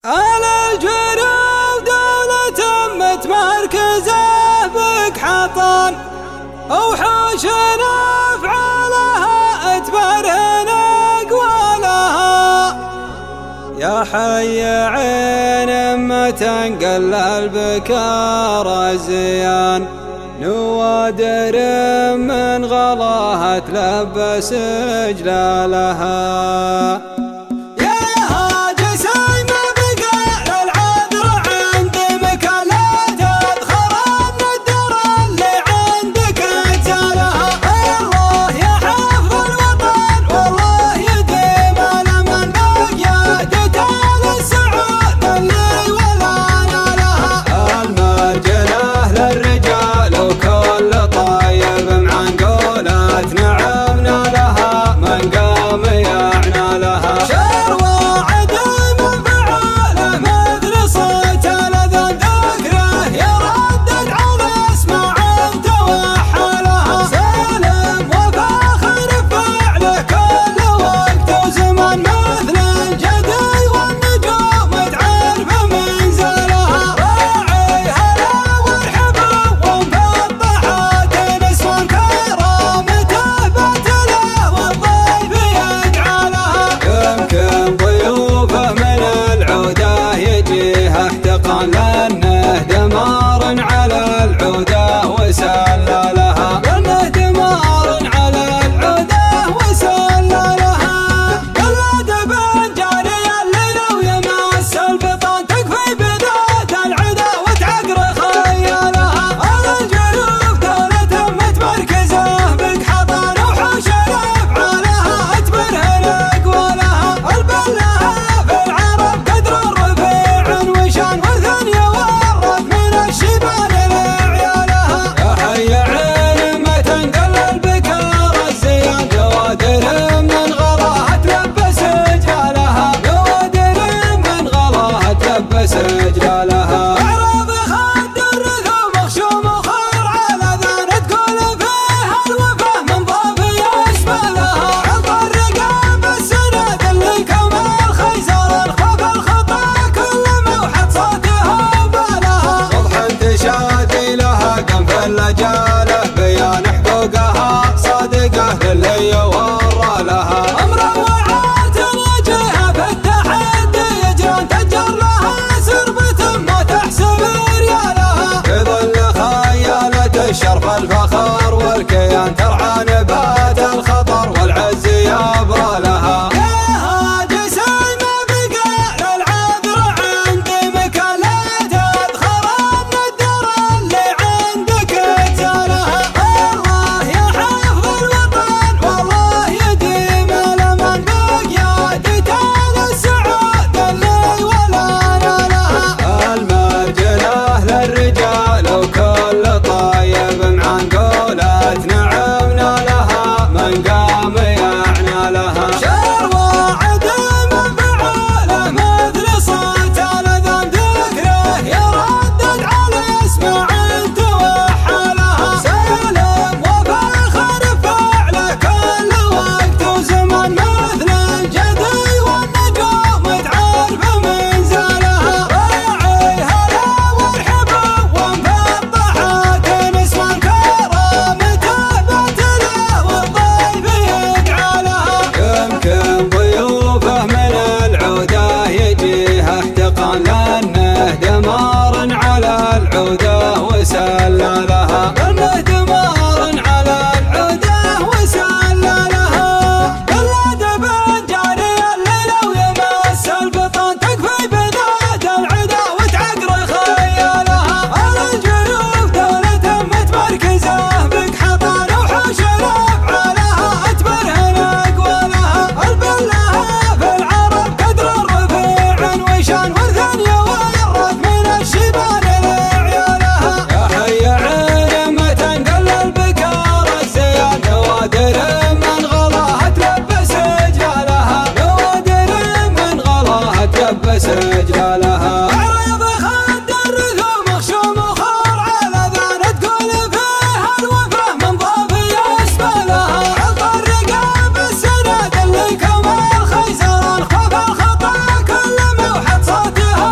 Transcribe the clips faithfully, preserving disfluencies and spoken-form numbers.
على الجنوب دولة متمركزة بك حطان، وحوشنا أفعالها أتبرهن أقوالها. يا حي عين ما تنقل البكار الزيان، نوادر من غلاها تلبس جلالها. لأنه دمار على العودة وسلالها، لأنه دمار على العودة وسلالها. قلد بن جاري الليل ويمس البطن، تكفي بذات العدا وتعقر خيالها. على الجنوب دولة متمركزة بك حضان، وحوش أفعالها أتبرهن أقوالها. البلها في العرب قدر الرفيع وشان سجلالها. أعراض خد الرثوم مخشوم وخير على ذان، تقول فيها الوفا من ضافي أشمالها. عض الرقاب السند اللي كمال خيزر، الخوف الخطا كل موحد صوتها وبالها. وضح تشادي لها قم في اللجالة، بيان حقوقها صادقة للي يورى لها. الشرف الفخر والكيان ترعى نبات الخطر، والعز يبرى لها. يا هاجس ما بقى للعذر عندي مكان، لا تدخل الندر اللي عندك تزالها. الله يا حافظ الوطن والله يديم الأمان، بقيادته للسعود اللي ولا نالها. المرجله للرجال وكل طايب عن قولة نعمنا لها، من قام يعنى لها. شر واعد من فعاله مثل صوت الأذان، ذكره يردد على اسمع توحى لها. سالم وفاخر فعله كل وقت وزمان، مثل الجدي والنجوم تعرف منزلها. راعي هلا وارحبه ومفضحات نسوان، يمكن ضيوفه من العودة يجيها احتقان، لأنه دمار على العودة وسلالها. لأنه دمار على العودة وسلالها. قلد بن جاري الليل ويمس البطن، تكفي بذات العدا وتعقر خيالها. على الجنوب دولة متمركزة بك حضان، وحوش أفعالها أتبرهن أقوالها. البلها في العرب قدر الرفيع وشان، ورث يورث من الشبال لعيالها. يا حي عين ما تنقل البكار الزيان، نوادر من غلاها تلبس جلالها. نوادر من غلاها تلبس جلالها. أعراض خد الرثوم مخشوم وخور على ذان، تقول فيها الوفا من ضافي أشمالها. عض الرقاب السند اللي كمال خيزر، الخوف الخطا كل موحد صوتها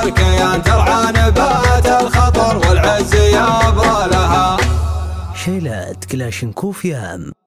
والكيان ترعى نبات الخطر والعز يبرى لها. شيلات كلاشنكوف يام.